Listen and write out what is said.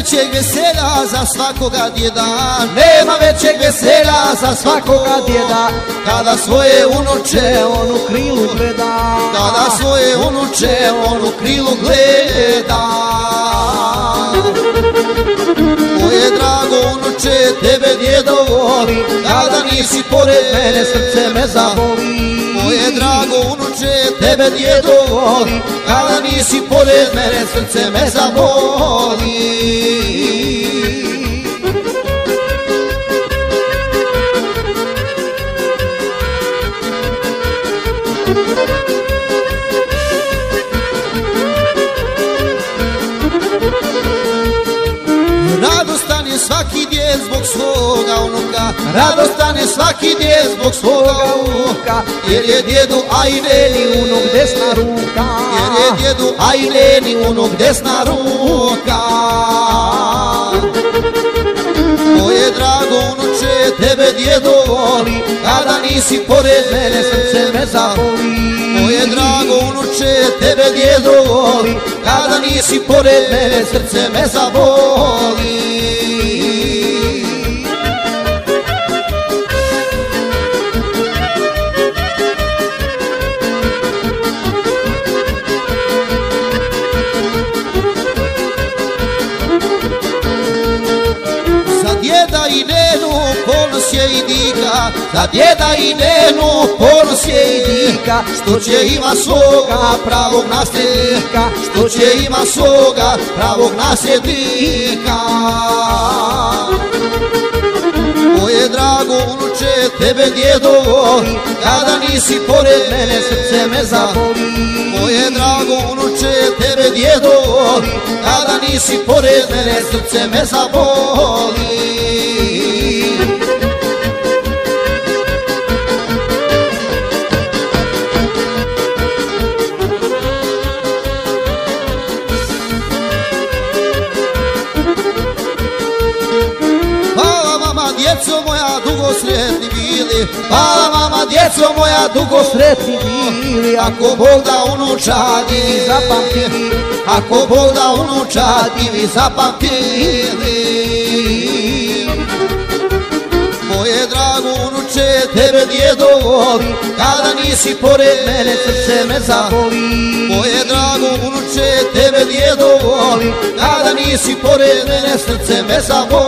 većeg veselja za svakoga djeda, nema većeg veselja za svakoga djeda, kada svoje unuče on u krilu gleda, kada svoje unuče on u krilu gleda. Moje drago unuče, tebe djedo voli, kada nisi pored mene srce me zaboli. Moje drago unuče, tebe djedo voli, kada nisi pored mene srce me zaboli. Radostan je svaki djed zbog svoga unuka, radostan je svaki djed zbog svoga unuka, jer je djedu Ajleni unuk desna ruka, jer je djedu Ajleni unuk desna ruka. Moje drago unuče, tebe djedo voli, kada nisi pored mene srce me zaboli. Moje drago unuče, tebe djedo voli, kada nisi pored mene srce me zaboli. Za djeda i nenu ponos je i dika, za djeda i nenu ponos je i dika, što će ima svoga pravog nasljednika, što će ima svoga pravog nasljednika. Moje drago unuče, tebe djedo voli, kada nisi pored mene srce me zaboli. Moje drago unuče, tebe djedo voli, kada nisi pored mene srce me zaboli. Djeco moja dugo sretni bili, hvala mama, djeco moja dugo sretni bili. Ako Bog da unučadi vi zapamtili, ako Bog da unučadi vi zapamtili. Moje drago unuče, tebe djedo voli, kada nisi pored mene srce me zaboli. Moje drago unuče, tebe djedo voli, kada nisi pored mene srce me zaboli.